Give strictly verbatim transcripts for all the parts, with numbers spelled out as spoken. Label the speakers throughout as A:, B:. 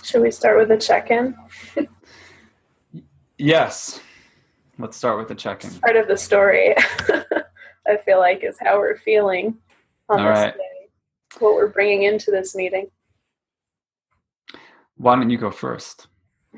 A: Should we start with a check-in?
B: Yes. Let's start with the check-in.
A: Part of the story, I feel like, is how we're feeling on
B: All
A: this
B: right.
A: day, what we're bringing into this meeting.
B: Why don't you go first?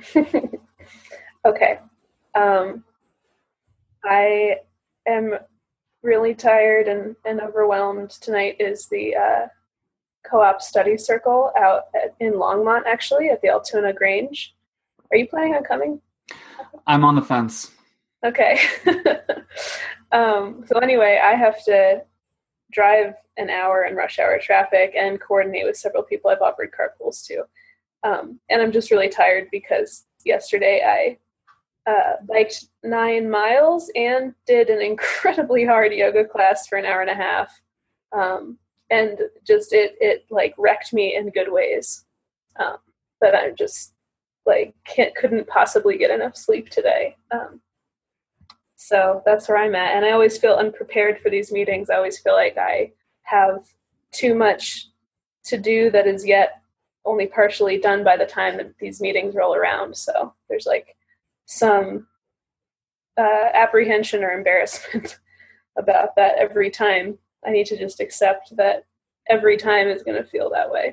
A: Okay. Um, I am really tired and, and overwhelmed. Tonight is the uh, co-op study circle out at, in Longmont, actually, at the Altoona Grange. Are you planning on coming?
B: I'm on the fence.
A: Okay. um, so anyway, I have to drive an hour in rush hour traffic and coordinate with several people I've offered carpools to. Um, and I'm just really tired because yesterday I uh, biked nine miles and did an incredibly hard yoga class for an hour and a half. Um, and just, it, it like wrecked me in good ways. Um, but I'm just like, can't, couldn't possibly get enough sleep today. Um, so that's where I'm at. And I always feel unprepared for these meetings. I always feel like I have too much to do that is yet only partially done by the time that these meetings roll around. So there's like some uh, apprehension or embarrassment about that every time. I need to just accept that every time is going to feel that way.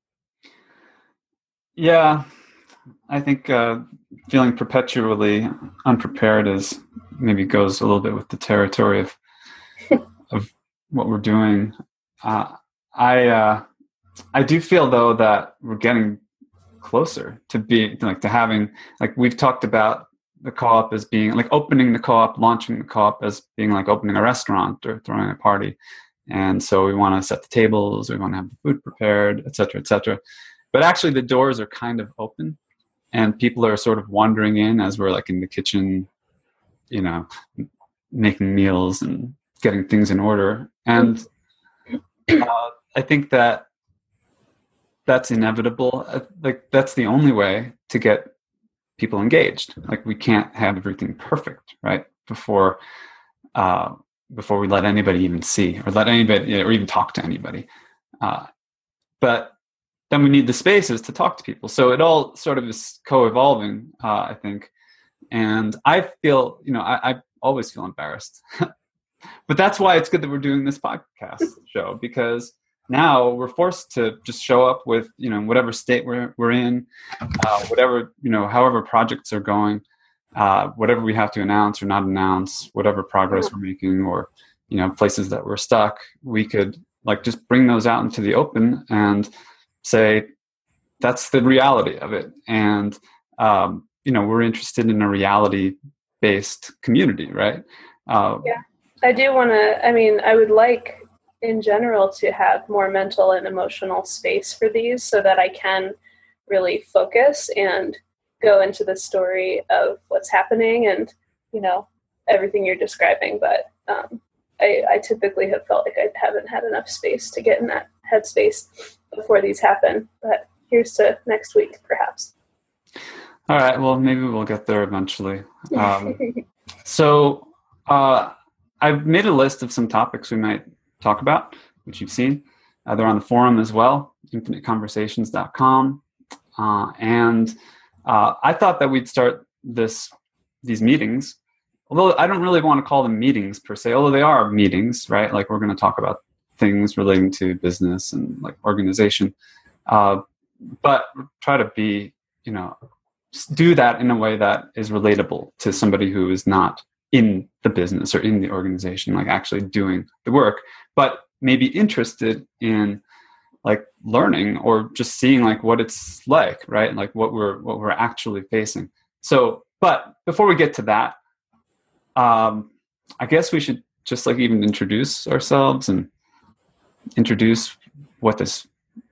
B: Yeah, I think uh, feeling perpetually unprepared is maybe goes a little bit with the territory of of what we're doing. Uh, I uh, I do feel though that we're getting closer to be like to having like we've talked about the co-op as being like opening the co-op, launching the co-op as being like opening a restaurant or throwing a party. And so we want to set the tables, we want to have the food prepared, et cetera, et cetera. But actually the doors are kind of open and people are sort of wandering in as we're like in the kitchen, you know, making meals and getting things in order. And uh, I think that that's inevitable. Like that's the only way to get people engaged. Like we can't have everything perfect, right? Before, uh, before we let anybody even see or let anybody you know, or even talk to anybody. Uh, but then we need the spaces to talk to people. So it all sort of is co-evolving, uh, I think. And I feel, you know, I, I always feel embarrassed, but that's why it's good that we're doing this podcast show because now we're forced to just show up with, you know, whatever state we're we're in, uh, whatever, you know, however projects are going, uh, whatever we have to announce or not announce, whatever progress we're making or, you know, places that we're stuck, we could like just bring those out into the open and say, that's the reality of it. And, um, you know, we're interested in a reality-based community, right? Uh,
A: yeah, I do want to, I mean, I would like in general to have more mental and emotional space for these so that I can really focus and go into the story of what's happening and, you know, everything you're describing. But um, I, I typically have felt like I haven't had enough space to get in that headspace before these happen. But here's to next week, perhaps.
B: All right. Well, maybe we'll get there eventually. Um, so uh, I've made a list of some topics we might talk about, which you've seen. Uh, they're on the forum as well, infinite conversations dot com. Uh, and uh, I thought that we'd start this these meetings, although I don't really want to call them meetings per se, although they are meetings, right? Like we're going to talk about things relating to business and like organization. Uh, but try to be, you know, do that in a way that is relatable to somebody who is not in the business or in the organization, like actually doing the work, but maybe interested in like learning or just seeing like what it's like, right? Like what we're, what we're actually facing. So, but before we get to that, um, I guess we should just like even introduce ourselves and introduce what this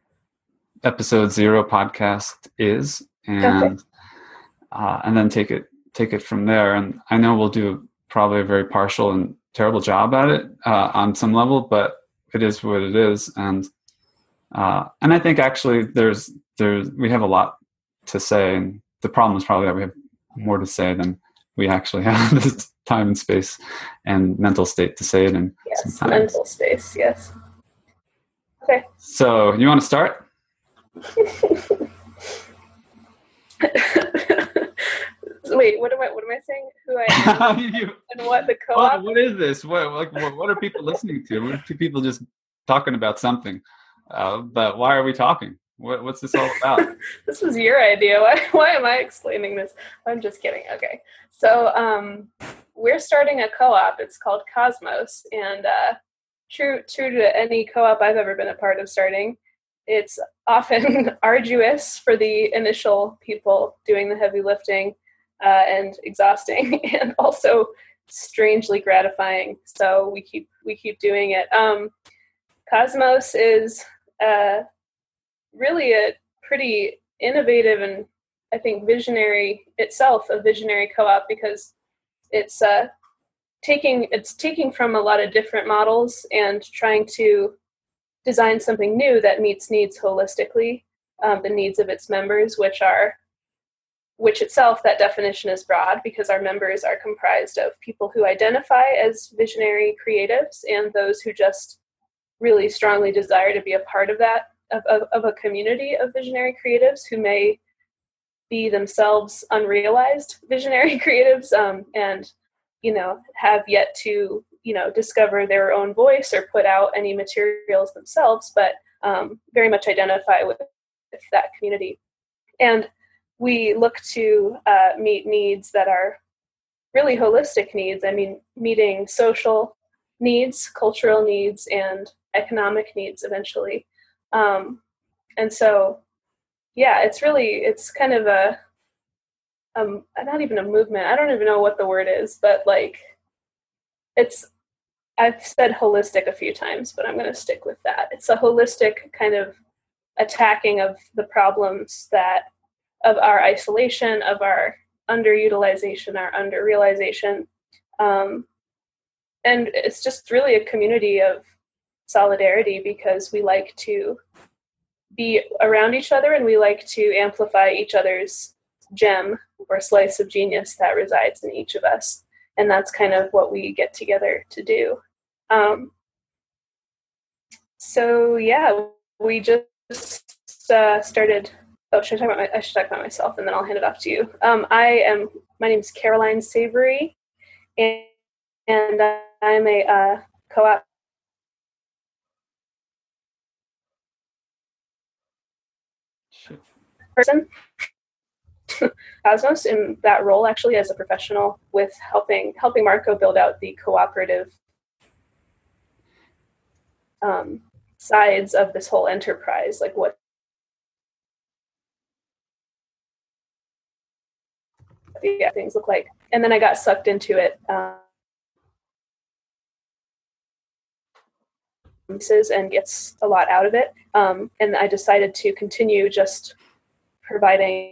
B: episode zero podcast is, and
A: Okay.
B: uh, and then take it take it from there. And I know we'll do probably a very partial and terrible job at it uh, on some level, but it is what it is. And uh, and I think actually there's there's we have a lot to say, and the problem is probably that we have more to say than we actually have the time and space and mental state to say it in.
A: Yes,
B: sometimes.
A: mental space, yes. Okay.
B: So you want to start?
A: Wait, what am I? What am I saying? Who I am
B: you,
A: and what the
B: what,
A: co-op?
B: what is this? What like what, what are people listening to? What are two people just talking about something? Uh, but why are we talking? What, what's this all about?
A: This was your idea. Why, why am I explaining this? I'm just kidding. Okay. So um, we're starting a co-op. It's called Cosmos. And uh, true, true to any co-op I've ever been a part of starting, it's often arduous for the initial people doing the heavy lifting uh, and exhausting and also strangely gratifying. So we keep we keep doing it. Um, Cosmos is uh, really a pretty innovative and I think visionary itself, a visionary co-op, because it's uh, taking it's taking from a lot of different models and trying to design something new that meets needs holistically, um, the needs of its members, which are which itself, that definition is broad because our members are comprised of people who identify as visionary creatives and those who just really strongly desire to be a part of that, of, of, of a community of visionary creatives who may be themselves unrealized visionary creatives um, and, you know, have yet to, you know, discover their own voice or put out any materials themselves, but um, very much identify with, with that community. And we look to uh, meet needs that are really holistic needs. I mean, meeting social needs, cultural needs, and economic needs eventually. Um, and so, yeah, it's really, it's kind of a, um, not even a movement. I don't even know what the word is, but like, it's, I've said holistic a few times, but I'm going to stick with that. It's a holistic kind of attacking of the problems that, of our isolation, of our underutilization, our underrealization. Um, and it's just really a community of solidarity because we like to be around each other and we like to amplify each other's gem or slice of genius that resides in each of us. And that's kind of what we get together to do. Um, so yeah, we just uh, started, oh, should I talk about my, I should talk about myself and then I'll hand it off to you. Um, I am, my name is Caroline Savory and, and I'm a uh, co-op person. Cosmos in that role actually as a professional with helping helping Marco build out the cooperative um, sides of this whole enterprise, like what the things look like. And then I got sucked into it um, and gets a lot out of it. Um, and I decided to continue just providing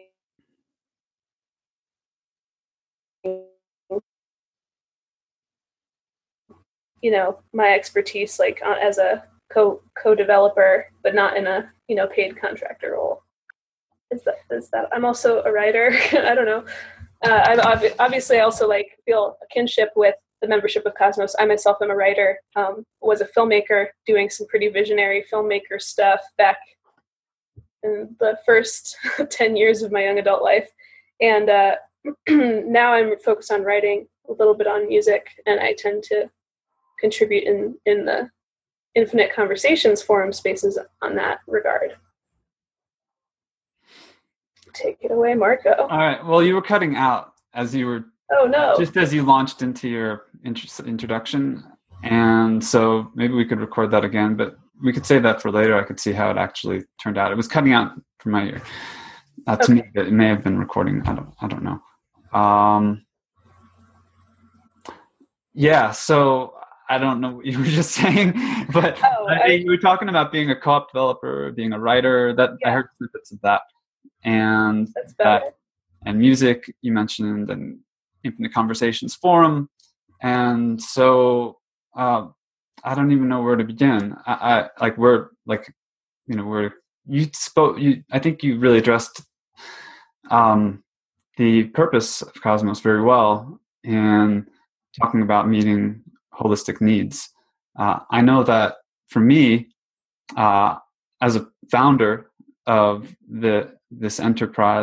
A: you know, my expertise like uh, as a co co-developer, but not in a, you know, paid contractor role. Is that, is that, I'm also a writer. I don't know. Uh, I'm ob- obviously I also like feel a kinship with the membership of Cosmos. I myself am a writer, um, was a filmmaker doing some pretty visionary filmmaker stuff back in the first ten years of my young adult life. And uh, now I'm focused on writing, a little bit on music, and I tend to contribute in, in the Infinite Conversations forum spaces on that regard. Take it away, Marco.
B: All right. Well, you were cutting out as you were.
A: Oh no!
B: Just as you launched into your int- introduction, and so maybe we could record that again. But we could save that for later. I could see how it actually turned out. It was cutting out from my ear. Uh, to okay. me, it may have been recording. I don't. I don't know. Um, yeah. So I don't know what you were just saying, but
A: oh,
B: I mean, you were talking about being a co-op developer, being a writer. That yeah. I heard snippets of that. And that, and music you mentioned, and Infinite Conversations forum, and so uh, I don't even know where to begin. I, I like we're like you know we're you spoke you I think you really addressed um, the purpose of Cosmos very well in talking about meeting holistic needs. Uh, I know that for me, uh, as a founder of the this enterprise,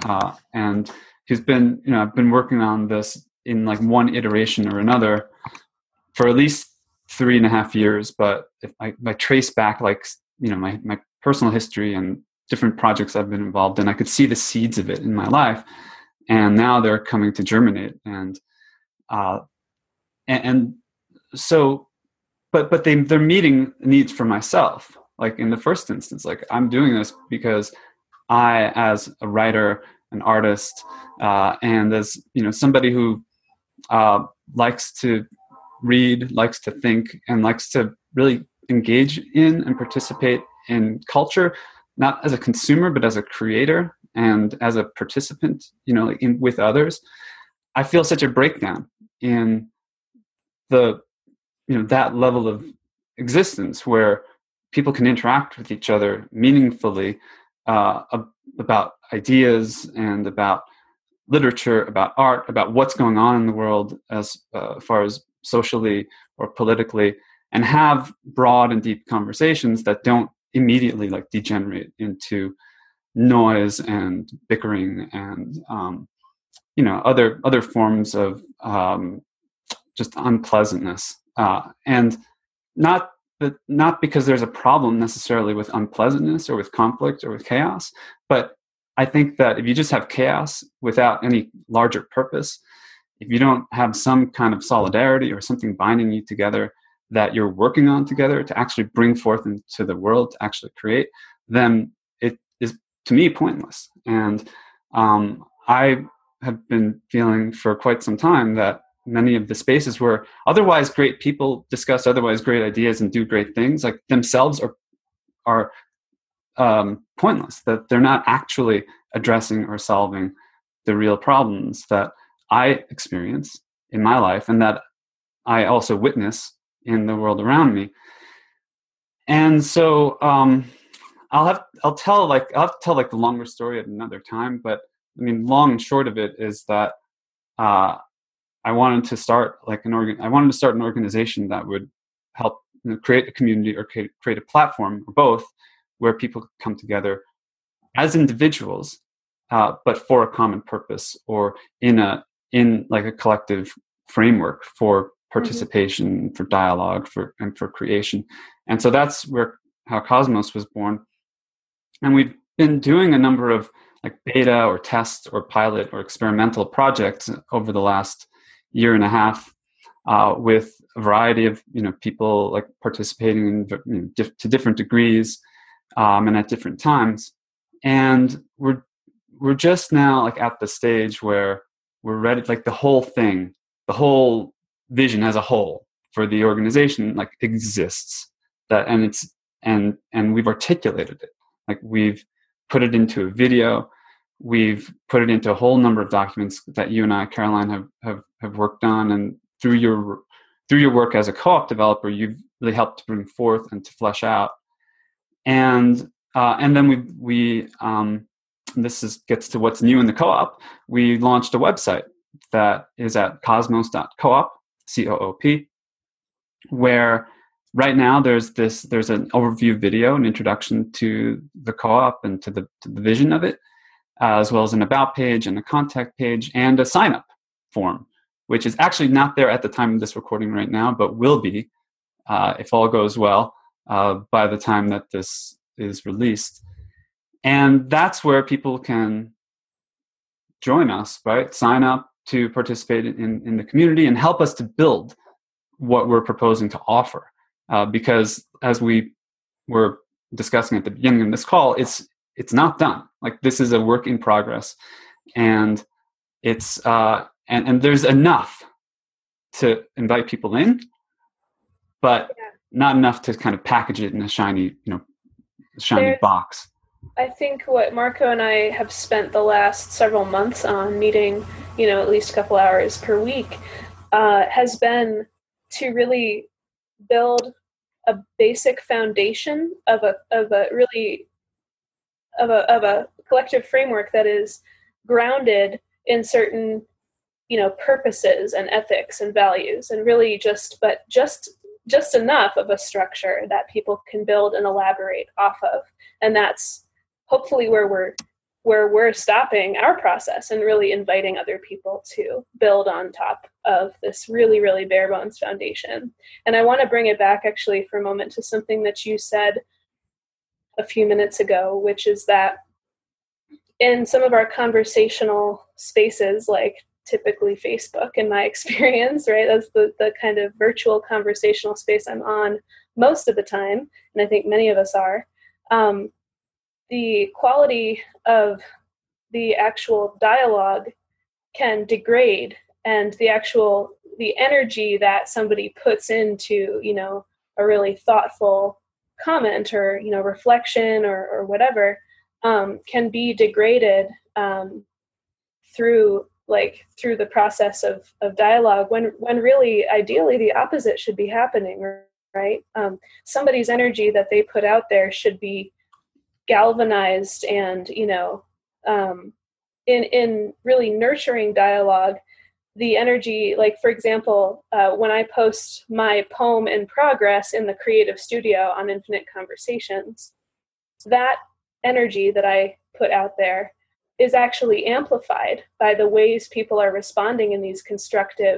B: uh, and he's been, you know, I've been working on this in like one iteration or another for at least three and a half years. But if I, if I trace back, like, you know, my, my personal history and different projects I've been involved in, I could see the seeds of it in my life. And now they're coming to germinate. And, uh, and, and so, but, but they, they're meeting needs for myself. Like in the first instance, like I'm doing this because I, as a writer, an artist, uh, and as, you know, somebody who uh, likes to read, likes to think, and likes to really engage in and participate in culture, not as a consumer, but as a creator and as a participant, you know, in, with others. I feel such a breakdown in the, you know, that level of existence where people can interact with each other meaningfully uh, about ideas and about literature, about art, about what's going on in the world as uh, far as socially or politically, and have broad and deep conversations that don't immediately like degenerate into noise and bickering and um, you know, other other forms of um, just unpleasantness. Uh, and not that not because there's a problem necessarily with unpleasantness or with conflict or with chaos, but I think that if you just have chaos without any larger purpose, if you don't have some kind of solidarity or something binding you together that you're working on together to actually bring forth into the world, to actually create, then it is, to me, pointless. And um, I have been feeling for quite some time that many of the spaces where otherwise great people discuss otherwise great ideas and do great things, like themselves are are um, pointless, that they're not actually addressing or solving the real problems that I experience in my life and that I also witness in the world around me. And so um, I'll have I'll tell like I'll have to tell like the longer story at another time. But I mean, long and short of it is that uh, I wanted to start like an organ. I wanted to start an organization that would help, you know, create a community or create, create a platform or both, where people could come together as individuals, uh, but for a common purpose or in a in like a collective framework for participation, mm-hmm. for dialogue, for and for creation. And so that's where how Cosmos was born. And we've been doing a number of like beta or test or pilot or experimental projects over the last year and a half, uh, with a variety of, you know, people like participating in, you know, diff- to different degrees um, and at different times. And we're we're just now like at the stage where we're ready, like the whole thing, the whole vision as a whole for the organization like exists. That and it's and and we've articulated it. Like we've put it into a video. We've put it into a whole number of documents that you and I, Caroline, have, have, have worked on. And through your through your work as a co-op developer, you've really helped to bring forth and to flesh out. And uh, and then we we um, this is gets to what's new in the co-op. We launched a website that is at cosmos dot coop, C O O P, where right now there's this there's an overview video, an introduction to the co-op and to the to the vision of it, uh, as well as an about page and a contact page and a sign up form, which is actually not there at the time of this recording right now, but will be uh, if all goes well uh, by the time that this is released. And that's where people can join us, right? Sign up to participate in, in the community and help us to build what we're proposing to offer. Uh, because as we were discussing at the beginning of this call, it's it's not done. Like this is a work in progress, and it's uh, and and there's enough to invite people in, but yeah. not enough to kind of package it in a shiny, you know, shiny there's, box.
A: I think what Marco and I have spent the last several months on, meeting, you know, at least a couple hours per week, uh, has been to really build a basic foundation of a of a really of a of a collective framework that is grounded in certain, you know, purposes and ethics and values, and really just but just just enough of a structure that people can build and elaborate off of. And that's hopefully where we're where we're stopping our process and really inviting other people to build on top of this really, really bare bones foundation. And I want to bring it back actually for a moment to something that you said a few minutes ago, which is that in some of our conversational spaces, like typically Facebook in my experience, right? That's the, the kind of virtual conversational space I'm on most of the time. And I think many of us are. Um, the quality of the actual dialogue can degrade, and the actual, the energy that somebody puts into, you know, a really thoughtful comment or, you know, reflection or, or whatever, um, can be degraded um, through like through the process of, of dialogue when, when really ideally the opposite should be happening, right? Um, somebody's energy that they put out there should be galvanized and, you know, um, in, in really nurturing dialogue, the energy, like for example, uh, when I post my poem in progress in the creative studio on Infinite Conversations, that energy that I put out there is actually amplified by the ways people are responding in these constructive,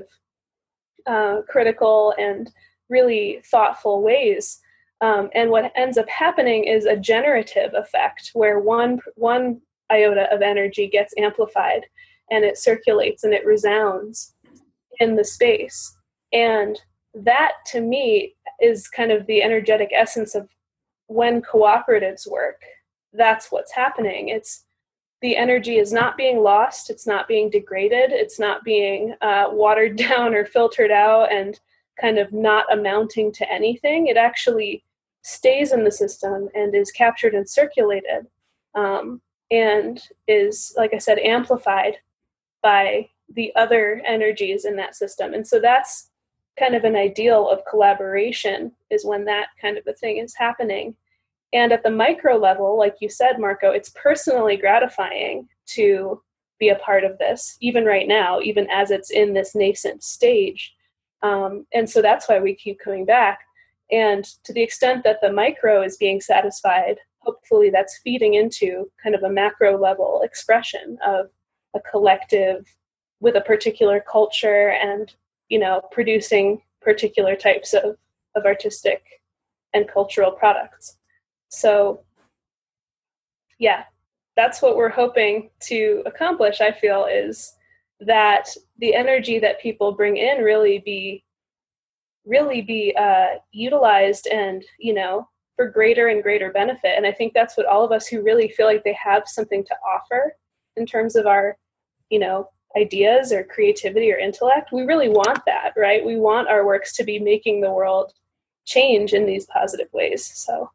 A: uh, critical, and really thoughtful ways. Um, and what ends up happening is a generative effect where one one iota of energy gets amplified and it circulates and it resounds in the space. And that, to me, is kind of the energetic essence of when cooperatives work. That's what's happening. It's the energy is not being lost. It's not being degraded. It's not being uh, watered down or filtered out and kind of not amounting to anything. It actually stays in the system and is captured and circulated, um, and is, like I said, amplified by the other energies in that system. And so that's kind of an ideal of collaboration, is when that kind of a thing is happening. And at the micro level, like you said, Marco, it's personally gratifying to be a part of this, even right now, even as it's in this nascent stage. Um, and so that's why we keep coming back. And to the extent that the micro is being satisfied, hopefully that's feeding into kind of a macro level expression of a collective with a particular culture and, you know, producing particular types of, of artistic and cultural products. So, yeah, that's what we're hoping to accomplish, I feel, is that the energy that people bring in really be really be uh, utilized and, you know, for greater and greater benefit. And I think that's what all of us who really feel like they have something to offer in terms of our, you know, ideas or creativity or intellect, we really want that, right? We want our works to be making the world change in these positive ways. So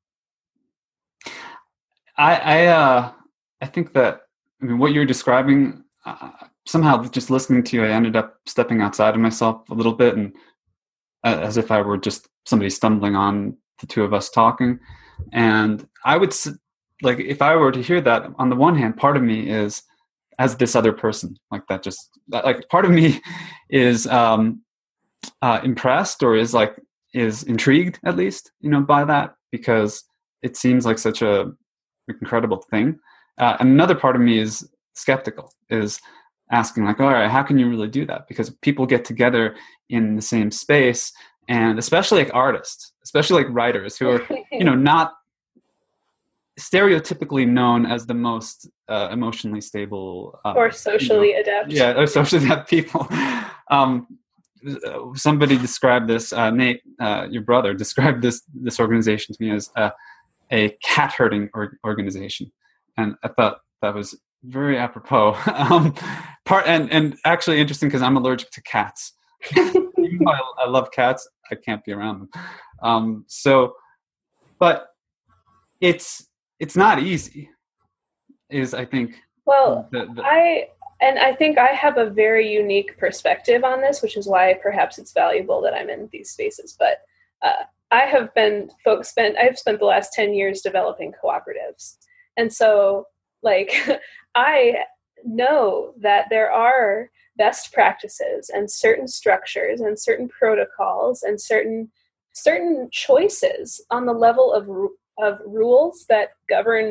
B: I I, uh, I think that, I mean, what you're describing, uh, somehow just listening to you, I ended up stepping outside of myself a little bit, and uh, as if I were just somebody stumbling on the two of us talking. And I would, like, if I were to hear that, on the one hand, part of me is, as this other person, like that just, that, like part of me is um, uh, impressed, or is like, is intrigued at least, you know, by that, because it seems like such a incredible thing. Uh, and another part of me is skeptical, is asking like, all right, how can you really do that? Because people get together in the same space, and especially like artists, especially like writers who are, you know, not stereotypically known as the most uh, emotionally stable um,
A: or socially
B: you know,
A: adept.
B: Yeah, or socially adept people. Um, somebody described this, uh, Nate, uh, your brother, described this this organization to me as a, a cat herding or, organization, and I thought that was very apropos. um, part and and actually interesting, because I'm allergic to cats. Even though I, I love cats, I can't be around them. Um, so, but it's it's not easy, is I think.
A: Well,
B: the, the,
A: I and I think I have a very unique perspective on this, which is why perhaps it's valuable that I'm in these spaces. But uh, I have been folks spent I've spent the last ten years developing cooperatives, and so like I know that there are best practices and certain structures and certain protocols and certain certain choices on the level of of rules that govern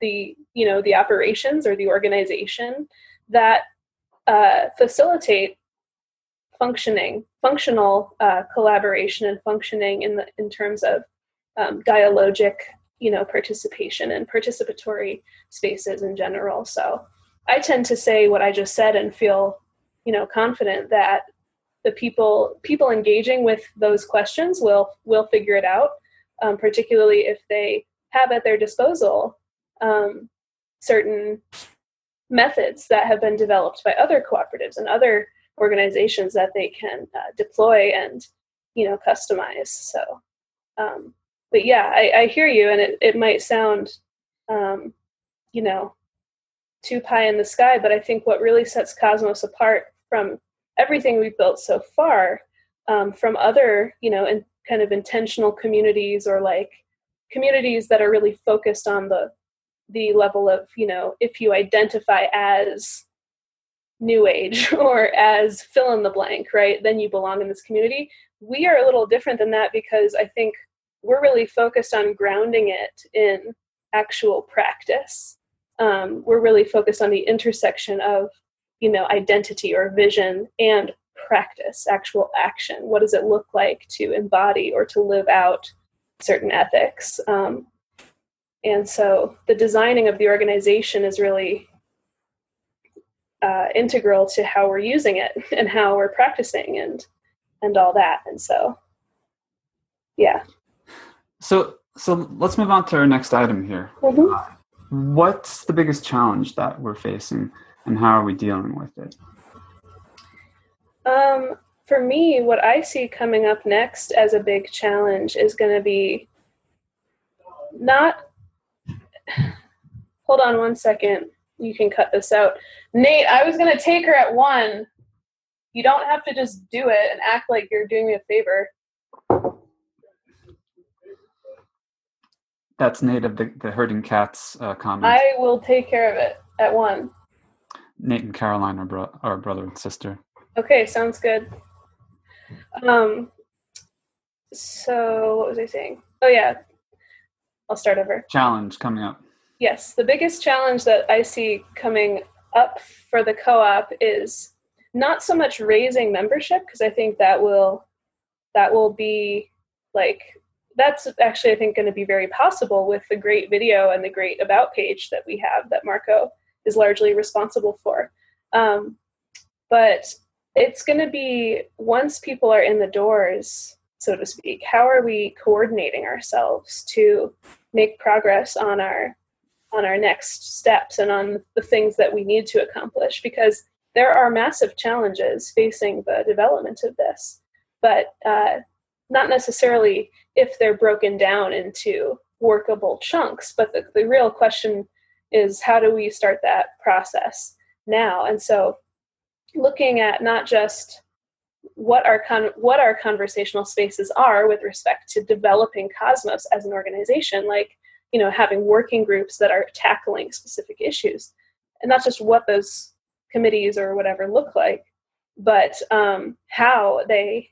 A: the, you know, the operations or the organization that uh, facilitate functioning, functional uh, collaboration and functioning in the in terms of um, dialogic, you know, participation and participatory spaces in general. So I tend to say what I just said and feel, you know, confident that the people people engaging with those questions will will figure it out, um, particularly if they have at their disposal um, certain methods that have been developed by other cooperatives and other organizations that they can uh, deploy and, you know, customize. So, um, but yeah, I, I hear you, and it, it might sound, um, you know, too pie in the sky, but I think what really sets Cosmos apart from everything we've built so far, um, from other, you know, in, kind of intentional communities or like communities that are really focused on the the level of, you know, if you identify as New Age or as fill in the blank, right, then you belong in this community. We are a little different than that because I think we're really focused on grounding it in actual practice. Um, we're really focused on the intersection of, you know, identity or vision and practice, actual action. What does it look like to embody or to live out certain ethics? Um, and so the designing of the organization is really uh, integral to how we're using it and how we're practicing and and all that. And so, yeah.
B: So so let's move on to our next item here.
A: Mm-hmm.
B: Uh, what's the biggest challenge that we're facing, and how are we dealing with it?
A: Um, for me, what I see coming up next as a big challenge is going to be not, hold on one second. You can cut this out. Nate, I was going to take her at one. You don't have to just do it and act like you're doing me a favor.
B: That's Nate of the, the Herding Cats uh, comment.
A: I will take care of it at one.
B: Nate and Caroline are, bro- are brother and sister.
A: Okay, sounds good. Um, so what was I saying? Oh yeah, I'll start over.
B: Challenge coming up.
A: Yes, the biggest challenge that I see coming up for the co-op is not so much raising membership, because I think that will that will be like, that's actually I think going to be very possible with the great video and the great about page that we have that Marco is largely responsible for. Um, but it's going to be, once people are in the doors, so to speak, how are we coordinating ourselves to make progress on our on our next steps and on the things that we need to accomplish? Because there are massive challenges facing the development of this, but uh, not necessarily if they're broken down into workable chunks. But the, the real question is, how do we start that process now? And so looking at not just what our con- what our conversational spaces are with respect to developing Cosmos as an organization, like, you know, having working groups that are tackling specific issues, and not just what those committees or whatever look like, but um, how they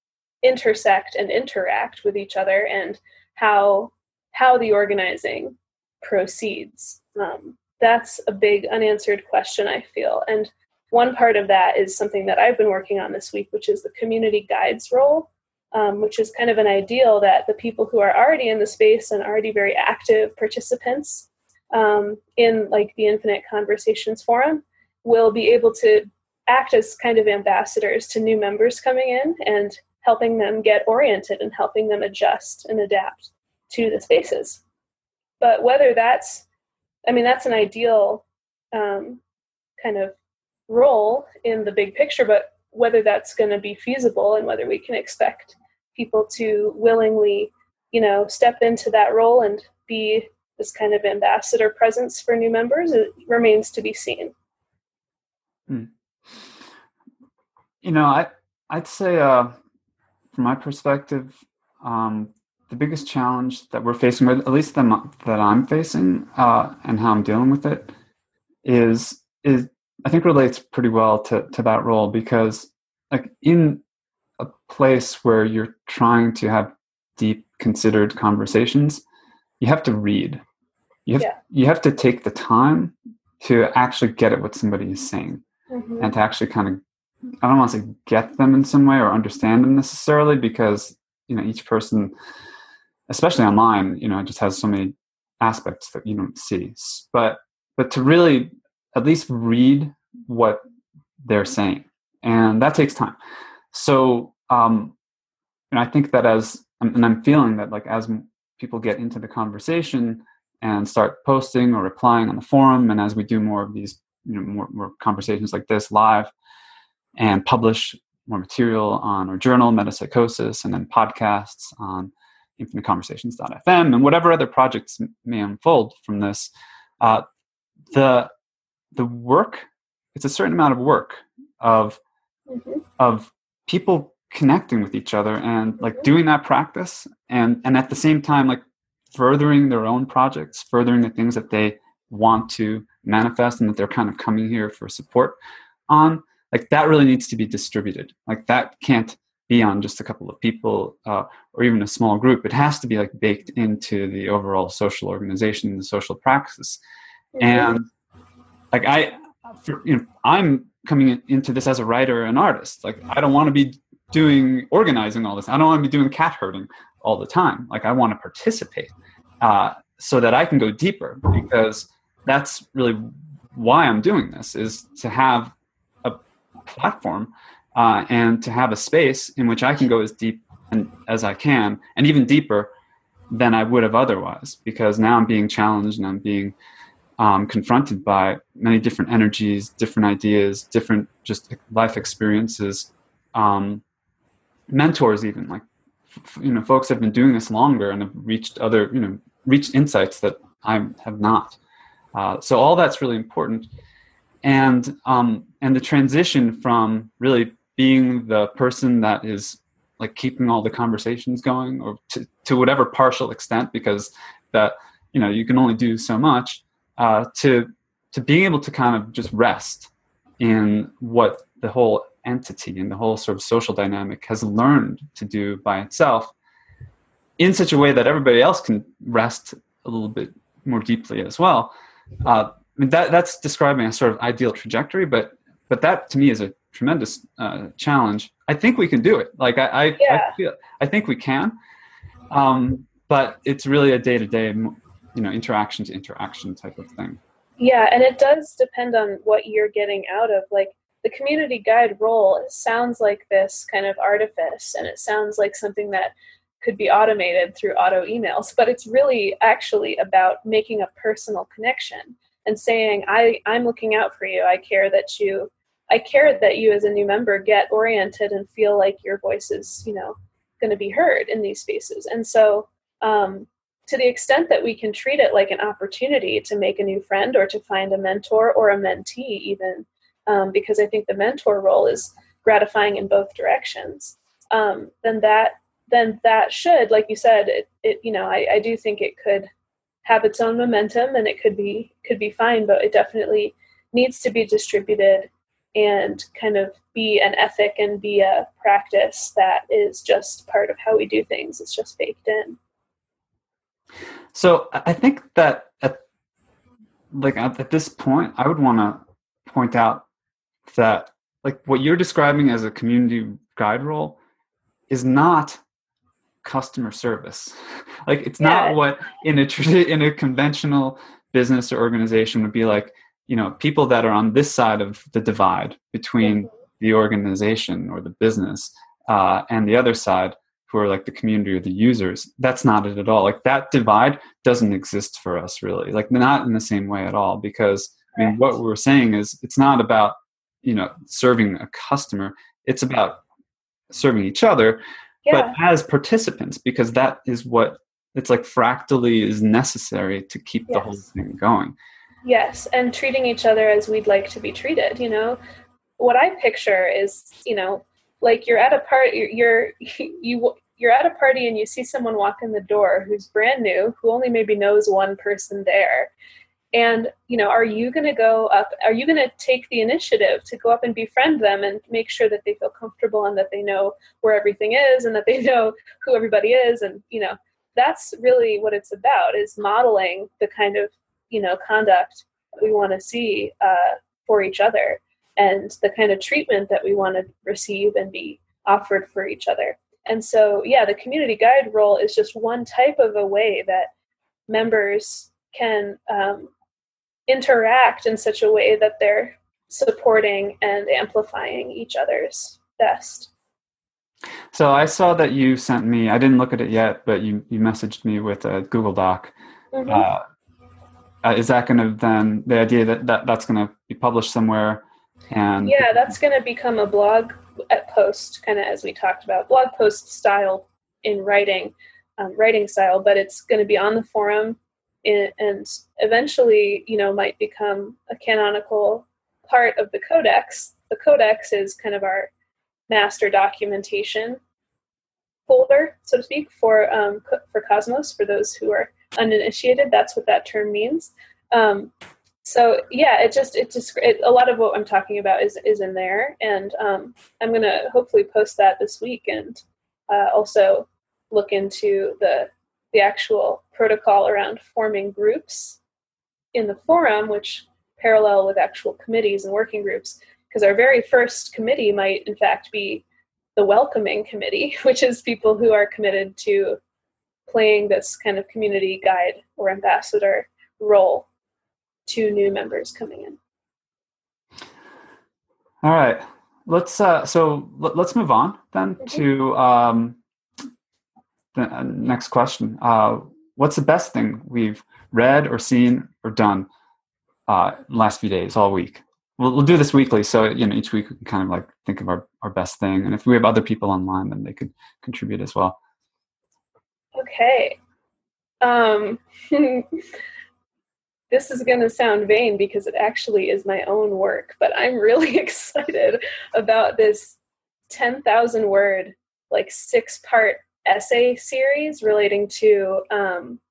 A: intersect and interact with each other, and how how the organizing proceeds. Um, that's a big unanswered question, I feel. And one part of that is something that I've been working on this week, which is the community guides role, um, which is kind of an ideal that the people who are already in the space and already very active participants um, in like the Infinite Conversations Forum will be able to act as kind of ambassadors to new members coming in and helping them get oriented and helping them adjust and adapt to the spaces. But whether that's, I mean, that's an ideal um, kind of role in the big picture, but whether that's going to be feasible and whether we can expect people to willingly, you know, step into that role and be this kind of ambassador presence for new members, it remains to be seen.
B: Hmm. You know, I, I'd say uh, from my perspective, um, the biggest challenge that we're facing, or at least the, that I'm facing uh, and how I'm dealing with it, is is I think relates pretty well to, to that role, because like in a place where you're trying to have deep, considered conversations, you have to read. you have,
A: yeah.
B: you have to take the time to actually get at what somebody is saying,
A: Mm-hmm.
B: and to actually kind of, I don't want to say get them in some way or understand them necessarily, because, you know, each person, especially online, you know, just has so many aspects that you don't see. But, but to really at least read what they're saying, and that takes time. So, um, and I think that as, and I'm feeling that like as people get into the conversation and start posting or replying on the forum, and as we do more of these, you know, more, more conversations like this live, and publish more material on our journal, Metapsychosis, and then podcasts on infinite conversations dot f m, and whatever other projects may unfold from this, uh, the the work, it's a certain amount of work of
A: Mm-hmm.
B: of people connecting with each other and like
A: Mm-hmm.
B: doing that practice, and and at the same time like furthering their own projects, furthering the things that they want to manifest and that they're kind of coming here for support on. Like that really needs to be distributed. Like that can't be on just a couple of people uh, or even a small group. It has to be like baked into the overall social organization, the social practice.
A: Mm-hmm.
B: And like I, for, you know, I'm coming in, into this as a writer and artist. Like I don't want to be doing organizing all this. I don't want to be doing cat herding all the time. Like I want to participate uh, so that I can go deeper, because that's really why I'm doing this, is to have a platform uh, and to have a space in which I can go as deep and as I can, and even deeper than I would have otherwise, because now I'm being challenged and I'm being um, confronted by many different energies, different ideas, different just life experiences, um, mentors even, like, you know, folks have been doing this longer and have reached other, you know, reached insights that I have not. Uh, so all that's really important. And um, and the transition from really being the person that is like keeping all the conversations going, or to, to whatever partial extent, because that, you know, you can only do so much, uh, to to being able to kind of just rest in what the whole entity and the whole sort of social dynamic has learned to do by itself, in such a way that everybody else can rest a little bit more deeply as well. Uh, I mean, that that's describing a sort of ideal trajectory, but but that to me is a tremendous uh, challenge. I think we can do it. Like I I,
A: Yeah.
B: I feel I think we can, um, but it's really a day to day, you know, interaction to interaction type of thing.
A: Yeah, and it does depend on what you're getting out of, like, the community guide role. It sounds like this kind of artifice, and it sounds like something that could be automated through auto emails, but it's really actually about making a personal connection and saying, I, I'm looking out for you. I care that you, I care that you as a new member get oriented and feel like your voice is, you know, going to be heard in these spaces. And so, um, to the extent that we can treat it like an opportunity to make a new friend or to find a mentor or a mentee even, um, because I think the mentor role is gratifying in both directions, um, then that then that should, like you said, it, it you know, I, I do think it could have its own momentum, and it could be could be fine, but it definitely needs to be distributed and kind of be an ethic and be a practice that is just part of how we do things. It's just baked in.
B: So I think that at like at this point, I would want to point out that like what you're describing as a community guide role is not customer service. Like it's
A: Yeah.
B: not what in a in a conventional business or organization would be like, you know, people that are on this side of the divide between
A: Mm-hmm.
B: the organization or the business uh, and the other side, who are like the community or the users. That's not it at all. Like that divide doesn't exist for us really, like not in the same way at all, because I mean, what we're saying is it's not about, you know, serving a customer. It's about serving each other,
A: Yeah.
B: but as participants, because that is what it's like fractally is necessary to keep
A: Yes.
B: the whole thing going.
A: Yes, and treating each other as we'd like to be treated, you know. What I picture is, you know, like you're at a party, you're you you're at a party and you see someone walk in the door who's brand new, who only maybe knows one person there. And, you know, are you going to go up, are you going to take the initiative to go up and befriend them and make sure that they feel comfortable and that they know where everything is and that they know who everybody is? And, you know, that's really what it's about, is modeling the kind of, you know, conduct that we want to see uh, for each other, and the kind of treatment that we want to receive and be offered for each other. And so, yeah, the community guide role is just one type of a way that members can um, interact in such a way that they're supporting and amplifying each other's best.
B: So I saw that you sent me, I didn't look at it yet, but you, you messaged me with a Google Doc. Mm-hmm. Uh, uh, is that going to then, the idea that, that that's going to be published somewhere? And
A: yeah, that's going to become a blog post, kind of as we talked about, blog post style in writing, um, writing style, but it's going to be on the forum in, and eventually, you know, might become a canonical part of the codex. The codex is kind of our master documentation folder, so to speak, for um, for Cosmos. For those who are uninitiated, that's what that term means. Um, so yeah, it just it just it, a lot of what I'm talking about is is in there, and um, I'm gonna hopefully post that this week, and uh, also look into the the actual protocol around forming groups in the forum, which parallel with actual committees and working groups. Because our very first committee might, in fact, be the welcoming committee, which is people who are committed to playing this kind of community guide or ambassador role to new members coming in.
B: All right, let's uh, so l- let's move on then mm-hmm. to um, the uh, next question. Uh, what's the best thing we've read or seen or done uh, last few days, all week? We'll, we'll do this weekly, so you know each week we can kind of like think of our, our best thing, and if we have other people online, then they could contribute as well.
A: Okay. Um, this is going to sound vain because it actually is my own work, but I'm really excited about this ten thousand word, like six part essay series relating to um,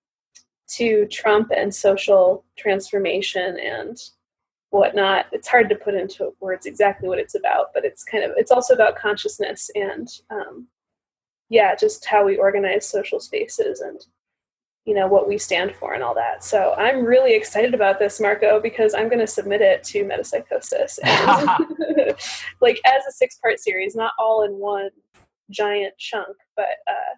A: to Trump and social transformation and whatnot. It's hard to put into words exactly what it's about, but it's kind of, it's also about consciousness and, um, yeah, just how we organize social spaces and, you know, what we stand for and all that. So I'm really excited about this, Marco, because I'm going to submit it to Metapsychosis. And like as a six part series, not all in one giant chunk, but, uh,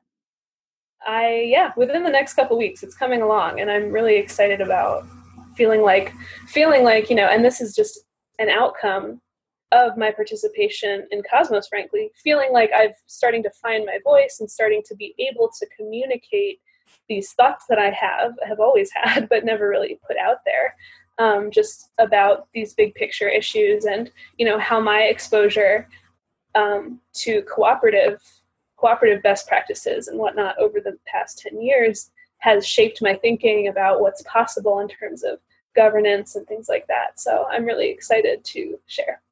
A: I, yeah, within the next couple weeks, it's coming along, and I'm really excited about feeling like, feeling like, you know, and this is just an outcome of my participation in Cosmos, frankly, feeling like I'm starting to find my voice and starting to be able to communicate these thoughts that I have, have always had, but never really put out there, um, just about these big picture issues and, you know, how my exposure um, to cooperative cooperative best practices and whatnot over the past ten years has shaped my thinking about what's possible in terms of governance and things like that. So I'm really excited to share.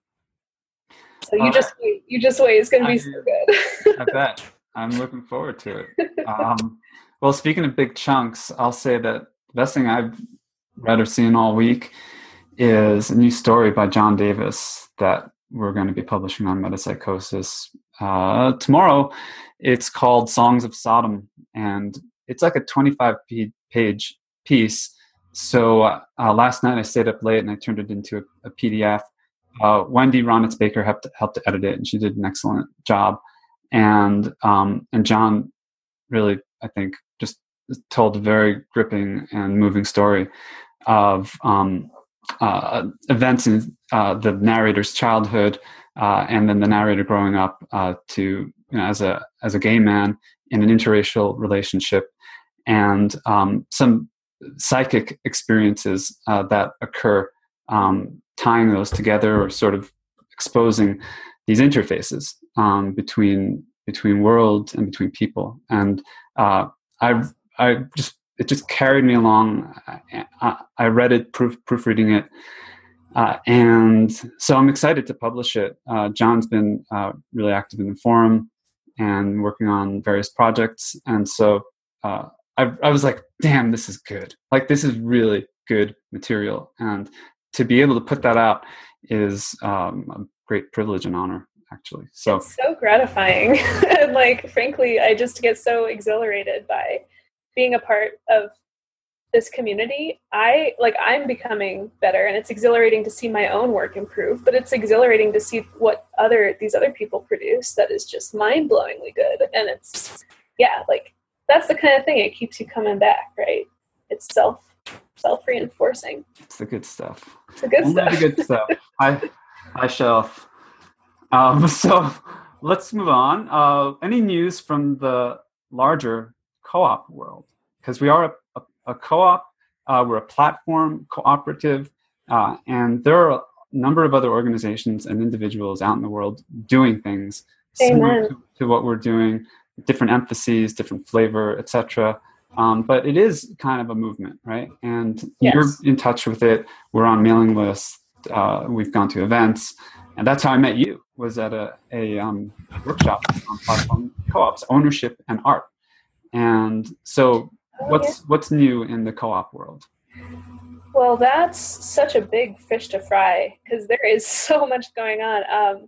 A: So you uh, just wait, you just wait. It's going to be I, so good.
B: I bet. I'm looking forward to it. Um, well, speaking of big chunks, I'll say that the best thing I've read or seen all week is a new story by John Davis that we're going to be publishing on Metapsychosis uh, tomorrow. It's called Songs of Sodom, and it's like a twenty-five page piece. So uh, last night I stayed up late and I turned it into a, a P D F. Uh, Wendy Ronitz Baker helped helped to edit it, and she did an excellent job. And um, and John really, I think, just told a very gripping and moving story of um, uh, events in uh, the narrator's childhood, uh, and then the narrator growing up uh, to you know, as a as a gay man in an interracial relationship, and um, some psychic experiences uh, that occur, um, tying those together or sort of exposing these interfaces um, between between worlds and between people. And uh, I I just it just carried me along. I, I read it, proof, proofreading it, uh, and so I'm excited to publish it. Uh, John's been uh, really active in the forum and working on various projects, and so uh, I, I was like, "Damn, this is good! Like, this is really good material." And to be able to put that out is um, a great privilege and honor. actually. So
A: it's so gratifying. And like, frankly, I just get so exhilarated by being a part of this community. I like, I'm becoming better, and it's exhilarating to see my own work improve, but it's exhilarating to see what other, these other people produce that is just mind-blowingly good. And it's, yeah, like, that's the kind of thing, it keeps you coming back, right? It's self, self-reinforcing.
B: It's the good stuff.
A: It's the good
B: Only
A: stuff.
B: the good stuff. I, I shelf. Um, so let's move on. Uh, any news from the larger co-op world? Because we are a, a, a co-op, uh, we're a platform cooperative, uh, and there are a number of other organizations and individuals out in the world doing things similar to, to what we're doing, different emphases, different flavor, et cetera. Um, but it is kind of a movement, right? And yes. You're in touch with it. We're on mailing lists. Uh, we've gone to events. And that's how I met you, was at a, a um, workshop on platform co-ops, ownership and art. And so oh, what's yeah. what's new in the co-op world?
A: Well, that's such a big fish to fry, because there is so much going on. Um,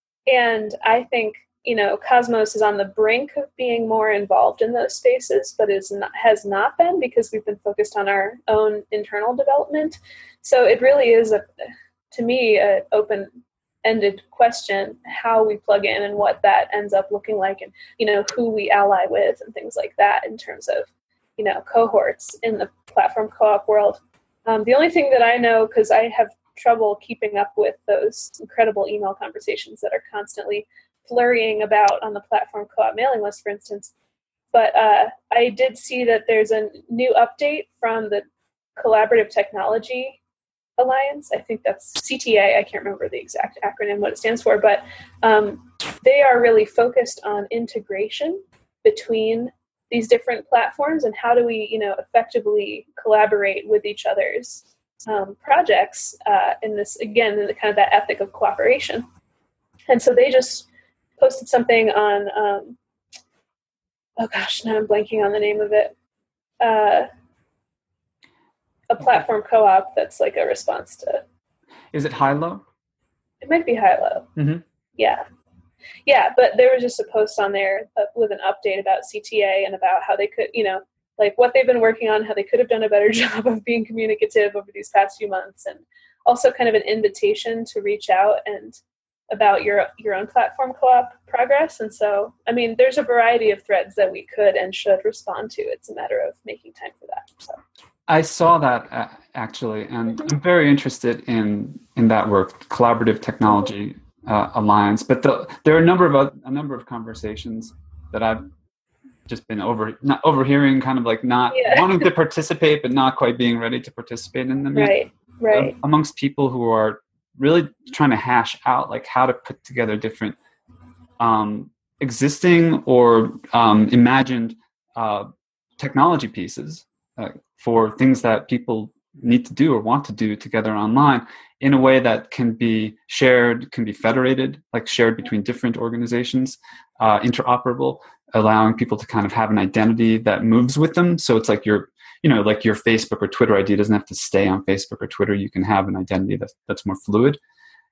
A: and I think, you know, Cosmos is on the brink of being more involved in those spaces, but is not, has not been, because we've been focused on our own internal development. So it really is, a, to me, an open-ended question, how we plug in and what that ends up looking like, and, you know, who we ally with and things like that in terms of, you know, cohorts in the platform co-op world. Um, the only thing that I know, because I have trouble keeping up with those incredible email conversations that are constantly flurrying about on the platform co-op mailing list, for instance. But uh, I did see that there's a new update from the Collaborative Technology Alliance. I think that's C T A. I can't remember the exact acronym, what it stands for, but um, they are really focused on integration between these different platforms, and how do we, you know, effectively collaborate with each other's um, projects uh, in this, again, in the kind of that ethic of cooperation. And so they just posted something on, um, oh gosh, now I'm blanking on the name of it. Uh, a platform co-op that's like a response to.
B: Is it Hilo?
A: It might be Hilo.
B: Mm-hmm.
A: Yeah. Yeah, but there was just a post on there with an update about C T A and about how they could, you know, like what they've been working on, how they could have done a better job of being communicative over these past few months, and also kind of an invitation to reach out and about your your own platform co-op progress. And so, I mean, there's a variety of threads that we could and should respond to. It's a matter of making time for that. So
B: I saw that uh, actually, and mm-hmm. I'm very interested in in that work, Collaborative Technology uh, Alliance. But the, there are a number of uh, a number of conversations that I've just been over not overhearing, kind of like not yeah. wanting to participate, but not quite being ready to participate in them.
A: Right, right.
B: Uh, amongst people who are really trying to hash out like how to put together different um, existing or um, imagined uh, technology pieces uh, for things that people need to do or want to do together online in a way that can be shared, can be federated, like shared between different organizations, uh, interoperable, allowing people to kind of have an identity that moves with them. So it's like your, you know, like your Facebook or Twitter I D doesn't have to stay on Facebook or Twitter. You can have an identity that's, that's more fluid.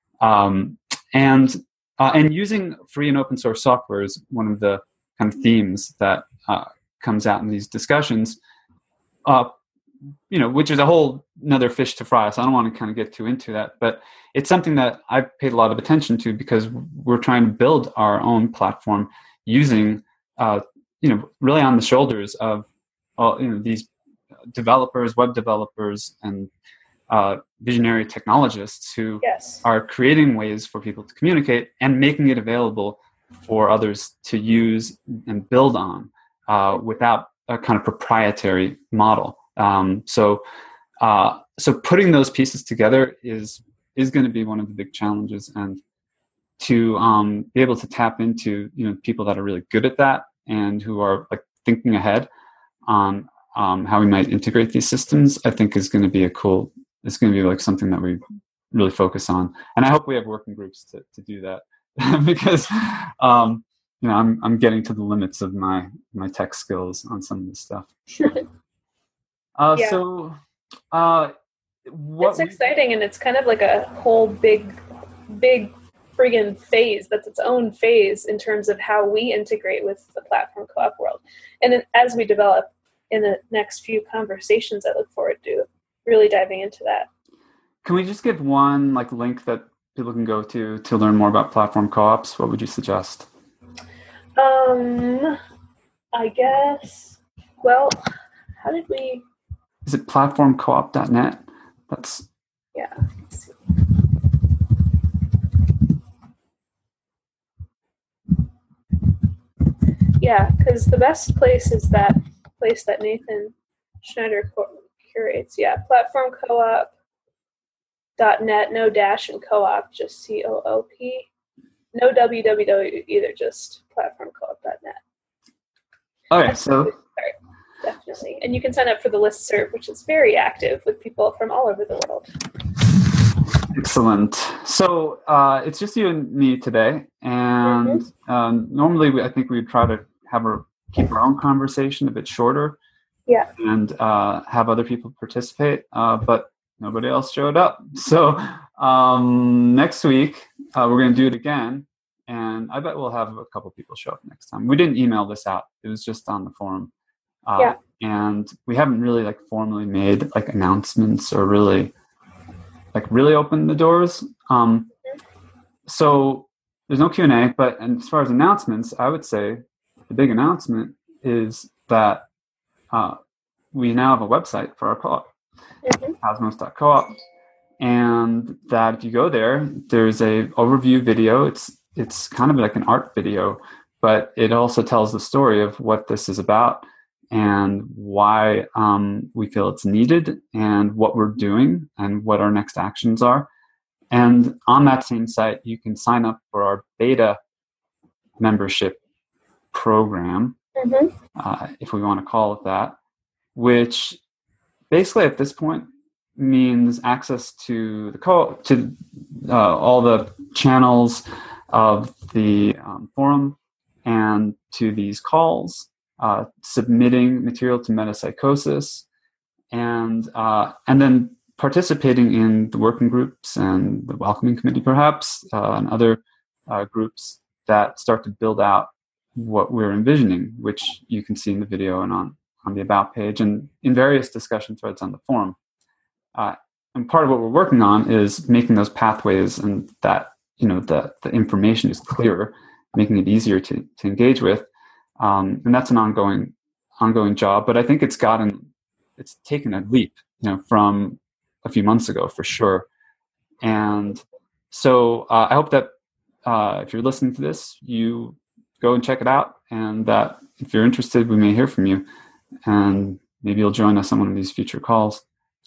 B: Um, and uh, and using free and open source software is one of the kind of themes that uh, comes out in these discussions, uh, you know, which is a whole another fish to fry. So I don't want to kind of get too into that, but it's something that I've paid a lot of attention to because we're trying to build our own platform using, uh, you know, really on the shoulders of all, you know, these developers, web developers, and uh, visionary technologists who
A: yes.
B: are creating ways for people to communicate and making it available for others to use and build on uh, without a kind of proprietary model. Um, so, uh, so putting those pieces together is is going to be one of the big challenges, and to um, be able to tap into, you know, people that are really good at that and who are like thinking ahead on um, how we might integrate these systems, I think is going to be a cool. It's going to be like something that we really focus on, and I hope we have working groups to to do that because um, you know I'm I'm getting to the limits of my my tech skills on some of this stuff. Uh,
A: yeah.
B: So, uh, what
A: it's exciting, and it's kind of like a whole big, big friggin' phase. That's its own phase in terms of how we integrate with the platform co-op world. And then as we develop in the next few conversations, I look forward to really diving into that.
B: Can we just give one like link that people can go to to learn more about platform co-ops? What would you suggest?
A: Um, I guess, well, how did we...
B: Is it platform co op dot net? That's...
A: Yeah. Let's see. Yeah, because the best place is that place that Nathan Schneider curates. Yeah, platform co op dot net, no dash in co-op, just C O O P. No W W W either, just platform co op dot net.
B: Okay, so...
A: Definitely. And you can sign up for the listserv, which is very active with people from all over the world.
B: Excellent. So uh, it's just you and me today. And mm-hmm. um, normally we, I think we try to have our, keep our own conversation a bit shorter.
A: Yeah.
B: And uh, have other people participate. Uh, but nobody else showed up. So um, next week, uh, we're going to do it again. And I bet we'll have a couple people show up next time. We didn't email this out. It was just on the forum. Uh,
A: yeah.
B: And we haven't really like formally made like announcements or really like really opened the doors. Um, so there's no Q and A, but and as far as announcements, I would say the big announcement is that uh, we now have a website for our co-op, mm-hmm. cosmos dot coop. And that if you go there, there's a overview video. It's it's kind of like an art video, but it also tells the story of what this is about and why um, we feel it's needed and what we're doing and what our next actions are. And on that same site, you can sign up for our beta membership program, mm-hmm. uh, if we want to call it that, which basically at this point means access to the co- to uh, all the channels of the um, forum and to these calls, uh, submitting material to Metapsychosis, and uh, and then participating in the working groups and the welcoming committee, perhaps, uh, and other uh, groups that start to build out what we're envisioning, which you can see in the video and on, on the About page and in various discussion threads on the forum. Uh, and part of what we're working on is making those pathways and that, you know, the, the information is clearer, making it easier to, to engage with. Um, and that's an ongoing ongoing job. But I think it's gotten, it's taken a leap, you know, from a few months ago for sure. And so uh, I hope that uh, if you're listening to this, you go and check it out. And that if you're interested, we may hear from you. And maybe you'll join us on one of these future calls.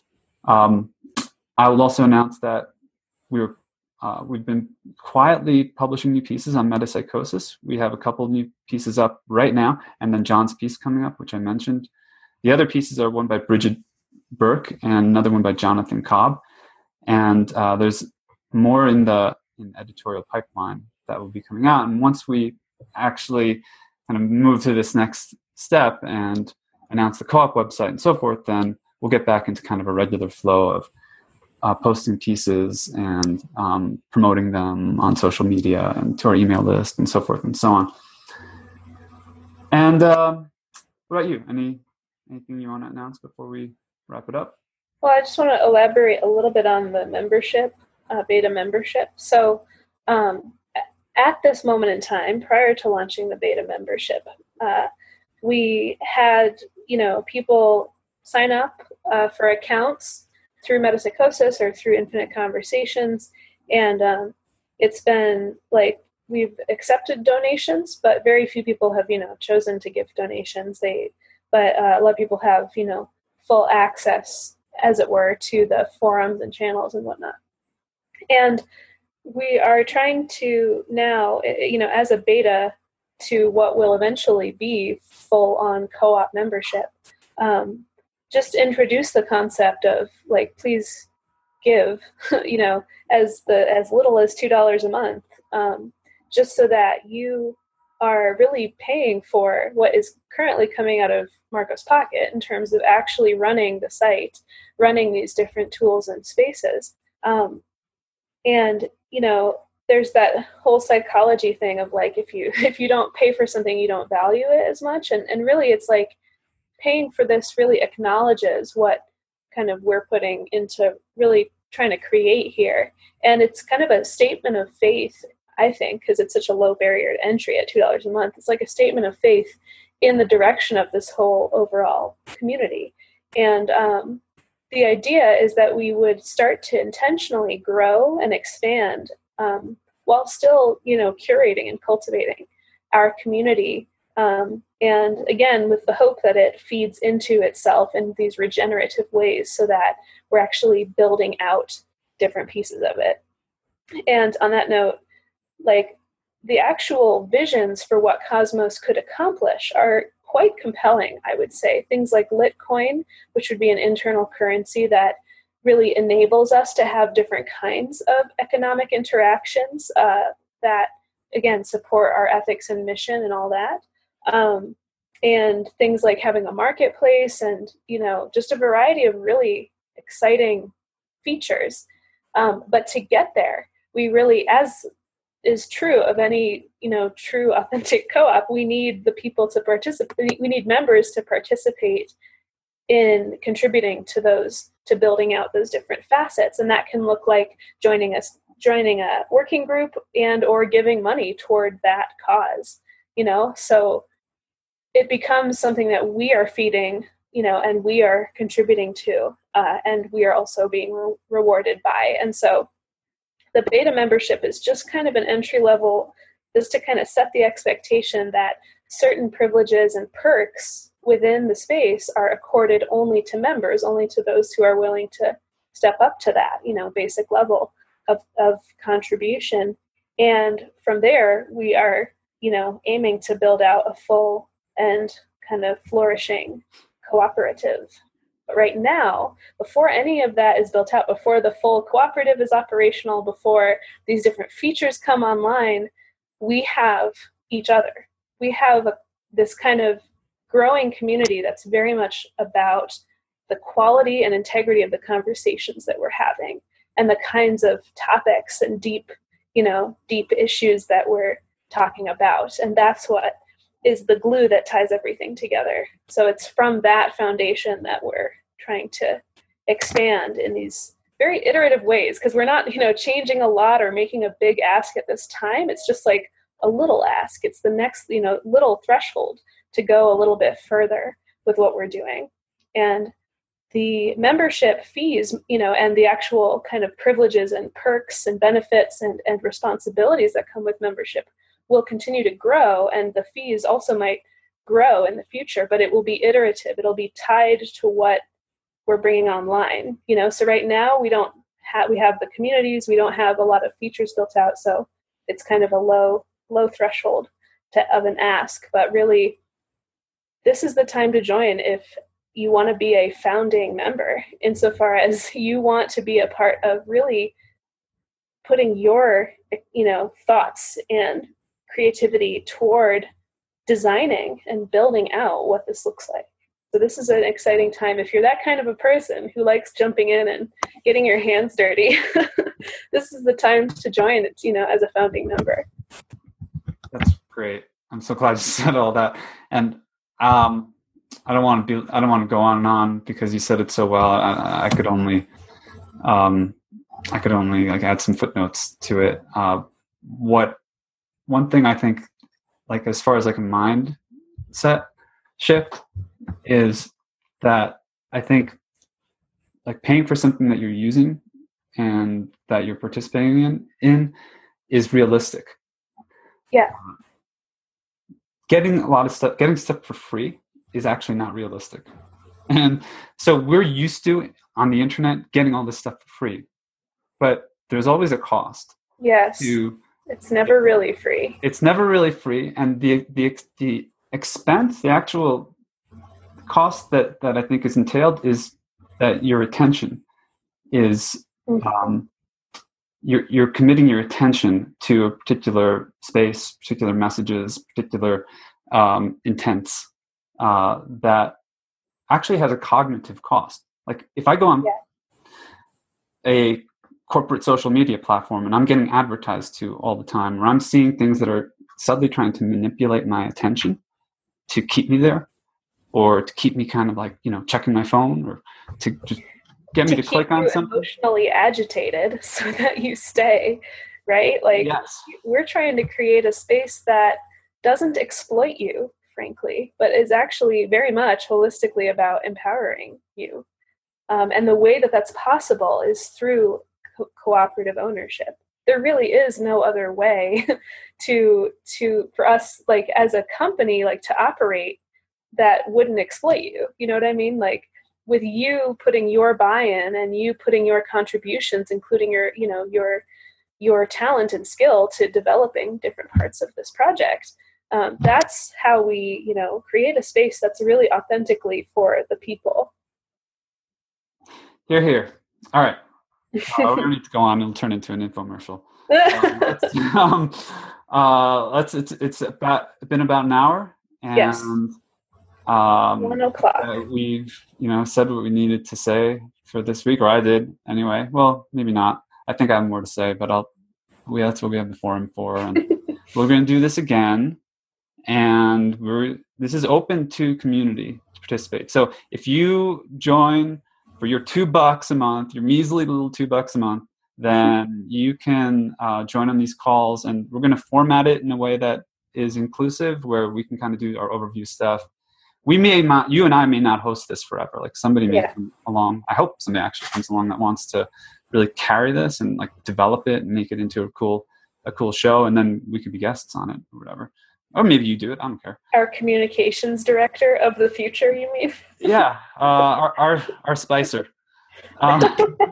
B: Um, I will also announce that we're, uh, we've been quietly publishing new pieces on metapsychosis. We have a couple of new pieces up right now, and then John's piece coming up, which I mentioned. The other pieces are one by Bridget Burke and another one by Jonathan Cobb. And uh, there's more in the in editorial pipeline that will be coming out. And once we actually kind of move to this next step and announce the co-op website and so forth, then we'll get back into kind of a regular flow of uh, posting pieces and um, promoting them on social media and to our email list and so forth and so on. And uh, what about you? Any anything you want to announce before we wrap it up?
A: Well, I just want to elaborate a little bit on the membership, uh, beta membership. So um, at this moment in time, prior to launching the beta membership, uh, we had, you know, people sign up uh, for accounts through Metapsychosis or through Infinite Conversations. And um, it's been like, we've accepted donations, but very few people have, you know, chosen to give donations. They, but uh, a lot of people have, you know, full access, as it were, to the forums and channels and whatnot. And we are trying to now, you know, as a beta to what will eventually be full-on co-op membership, um, just introduce the concept of, like, please give, you know, as the as little as two dollars a month, um, just so that you are really paying for what is currently coming out of Marco's pocket in terms of actually running the site, running these different tools and spaces. Um, and, you know, there's that whole psychology thing of like, if you if you don't pay for something, you don't value it as much. And and really it's like paying for this really acknowledges what kind of we're putting into really trying to create here. And it's kind of a statement of faith, I think, because it's such a low barrier to entry at two dollars a month. It's like a statement of faith in the direction of this whole overall community. And um, the idea is that we would start to intentionally grow and expand um, while still, you know, curating and cultivating our community. Um, and again, with the hope that it feeds into itself in these regenerative ways so that we're actually building out different pieces of it. And on that note, like the actual visions for what Cosmos could accomplish are quite compelling, I would say. Things like Litcoin, which would be an internal currency that really enables us to have different kinds of economic interactions uh, that, again, support our ethics and mission and all that. Um, and things like having a marketplace and, you know, just a variety of really exciting features. Um, but to get there, we really, as is true of any, you know, true authentic co-op, we need the people to participate. We need members to participate in contributing to those, to building out those different facets. And that can look like joining us, joining a working group and or giving money toward that cause, you know, so it becomes something that we are feeding, you know, and we are contributing to, uh, and we are also being re- rewarded by. And so the beta membership is just kind of an entry level, just to kind of set the expectation that certain privileges and perks within the space are accorded only to members, only to those who are willing to step up to that, you know, basic level of, of contribution. And from there, we are, you know, aiming to build out a full and kind of flourishing cooperative. But right now, before any of that is built out, before the full cooperative is operational, before these different features come online, we have each other. We have a, this kind of growing community that's very much about the quality and integrity of the conversations that we're having and the kinds of topics and deep, you know, deep issues that we're talking about. And that's what is the glue that ties everything together. So it's from that foundation that we're trying to expand in these very iterative ways, because we're not, you know, changing a lot or making a big ask at this time. It's just like a little ask. It's the next, you know, little threshold to go a little bit further with what we're doing. And the membership fees, you know, and the actual kind of privileges and perks and benefits and, and responsibilities that come with membership will continue to grow, and the fees also might grow in the future, but it will be iterative. It'll be tied to what we're bringing online, you know. So right now we don't have, we have the communities, we don't have a lot of features built out, so it's kind of a low, low threshold to, of an ask. But really, this is the time to join if you want to be a founding member, insofar as you want to be a part of really putting your, you know, thoughts and creativity toward designing and building out what this looks like. So this is an exciting time. If you're that kind of a person who likes jumping in and getting your hands dirty, this is the time to join, it's, you know, as a founding member.
B: That's great. I'm so glad you said all that. And um, I don't want to be, I don't want to go on and on because you said it so well. I, I could only, um, I could only like add some footnotes to it. Uh, what, One thing I think, like as far as like a mindset shift, is that I think like paying for something that you're using and that you're participating in, in is realistic.
A: Yeah.
B: Getting a lot of stuff, getting stuff for free is actually not realistic. And so we're used to, on the internet, getting all this stuff for free, but there's always a cost.
A: Yes.
B: To
A: It's never really free.
B: It's never really free, and the the the expense, the actual cost that, that I think is entailed is that your attention is mm-hmm. um, you're you're committing your attention to a particular space, particular messages, particular um, intents uh, that actually has a cognitive cost. Like if I go on yeah. a corporate social media platform and I'm getting advertised to all the time, or I'm seeing things that are subtly trying to manipulate my attention to keep me there, or to keep me kind of like, you know, checking my phone, or to just get me to,
A: to
B: click on
A: you
B: something.
A: Emotionally agitated so that you stay, right? Like,
B: yes.
A: We're trying to create a space that doesn't exploit you, frankly, but is actually very much holistically about empowering you. Um, and the way that that's possible is through co- cooperative ownership. There really is no other way to to for us, like as a company, like to operate that wouldn't exploit you. You know what I mean? Like with you putting your buy-in and you putting your contributions, including your, you know, your your talent and skill to developing different parts of this project. Um, that's how we, you know, create a space that's really authentically for the people.
B: Here, here. All right. Uh, we don't need to go on. It'll turn into an infomercial. Uh, let's, um, uh, let's. It's it's about been about an hour, and
A: Yes.
B: um,
A: One o'clock.
B: uh, we've you know said what we needed to say for this week, or I did anyway. Well, maybe not. I think I have more to say, but I'll. We that's what we have the forum for, and we're going to do this again. And we're this is open to community to participate. So if you join for your two bucks a month, your measly little two bucks a month, then you can uh, join on these calls, and we're going to format it in a way that is inclusive, where we can kind of do our overview stuff. We may not, you and I may not host this forever. Like somebody may
A: Yeah.
B: come along. I hope somebody actually comes along that wants to really carry this and like develop it and make it into a cool, a cool show, and then we could be guests on it or whatever. Or maybe you do it. I don't care.
A: Our communications director of the future, you mean?
B: Yeah, uh, our our our Spicer. Um,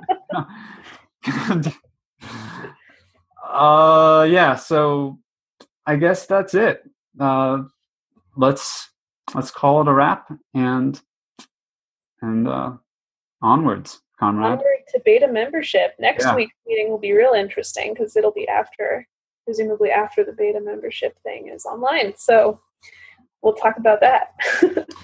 B: uh, yeah. So I guess that's it. Uh, let's let's call it a wrap, and and uh, onwards, Conrad.
A: Onward to beta membership. Next
B: Yeah.
A: week's meeting will be real interesting because it'll be after, presumably after the beta membership thing is online. So we'll talk about that.